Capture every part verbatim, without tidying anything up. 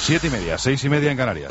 Siete y media, seis y media en Canarias.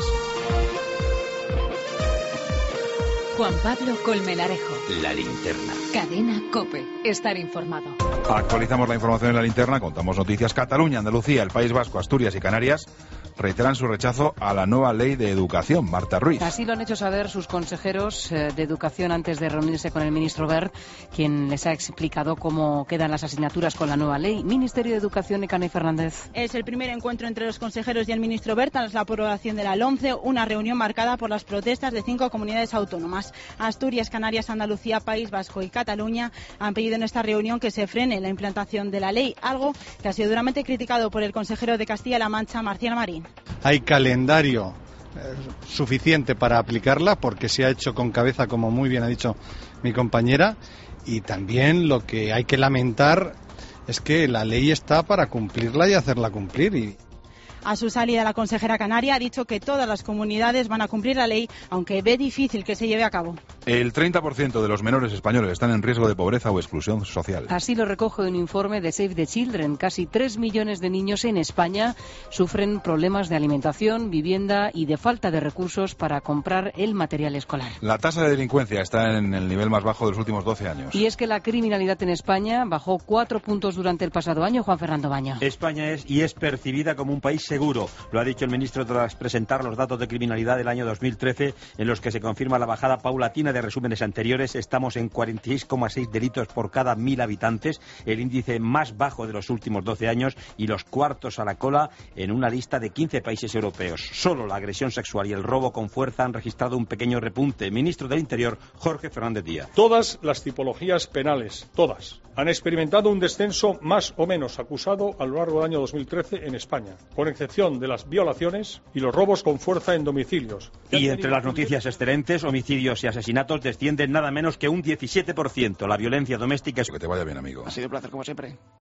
Juan Pablo Colmenarejo. La linterna. Cadena COPE. Estar informado. Actualizamos la información en la linterna, contamos noticias. Cataluña, Andalucía, el País Vasco, Asturias y Canarias reiteran su rechazo a la nueva ley de educación. Marta Ruiz. Así lo han hecho saber sus consejeros de educación antes de reunirse con el ministro Wert, quien les ha explicado cómo quedan las asignaturas con la nueva ley. Ministerio de Educación, Ecane Fernández. Es el primer encuentro entre los consejeros y el ministro Wert tras la aprobación de la LOMCE, una reunión marcada por las protestas de cinco comunidades autónomas. Asturias, Canarias, Andalucía, País Vasco y Cataluña han pedido en esta reunión que se frene la implantación de la ley, algo que ha sido duramente criticado por el consejero de Castilla-La Mancha, Marcial Marín. Hay calendario eh, suficiente para aplicarla porque se ha hecho con cabeza, como muy bien ha dicho mi compañera, y también lo que hay que lamentar es que la ley está para cumplirla y hacerla cumplir. Y a su salida, la consejera canaria ha dicho que todas las comunidades van a cumplir la ley, aunque ve difícil que se lleve a cabo. El treinta por ciento de los menores españoles están en riesgo de pobreza o exclusión social. Así lo recoge un informe de Save the Children. Casi tres millones de niños en España sufren problemas de alimentación, vivienda y de falta de recursos para comprar el material escolar. La tasa de delincuencia está en el nivel más bajo de los últimos doce años. Y es que la criminalidad en España bajó cuatro puntos durante el pasado año. Juan Fernando Baño. España es y es percibida como un país seguro. Lo ha dicho el ministro tras presentar los datos de criminalidad del año dos mil trece, en los que se confirma la bajada paulatina de resúmenes anteriores. Estamos en cuarenta y seis coma seis delitos por cada mil habitantes, el índice más bajo de los últimos doce años y los cuartos a la cola en una lista de quince países europeos. Solo la agresión sexual y el robo con fuerza han registrado un pequeño repunte. Ministro del Interior, Jorge Fernández Díaz. Todas las tipologías penales, todas, han experimentado un descenso más o menos acusado a lo largo del año dos mil trece en España, con excepción de las violaciones y los robos con fuerza en domicilios. Y entre las noticias excelentes, homicidios y asesinatos descienden nada menos que un diecisiete por ciento. La violencia doméstica es... Que te vaya bien, amigo. Ha sido un placer como siempre.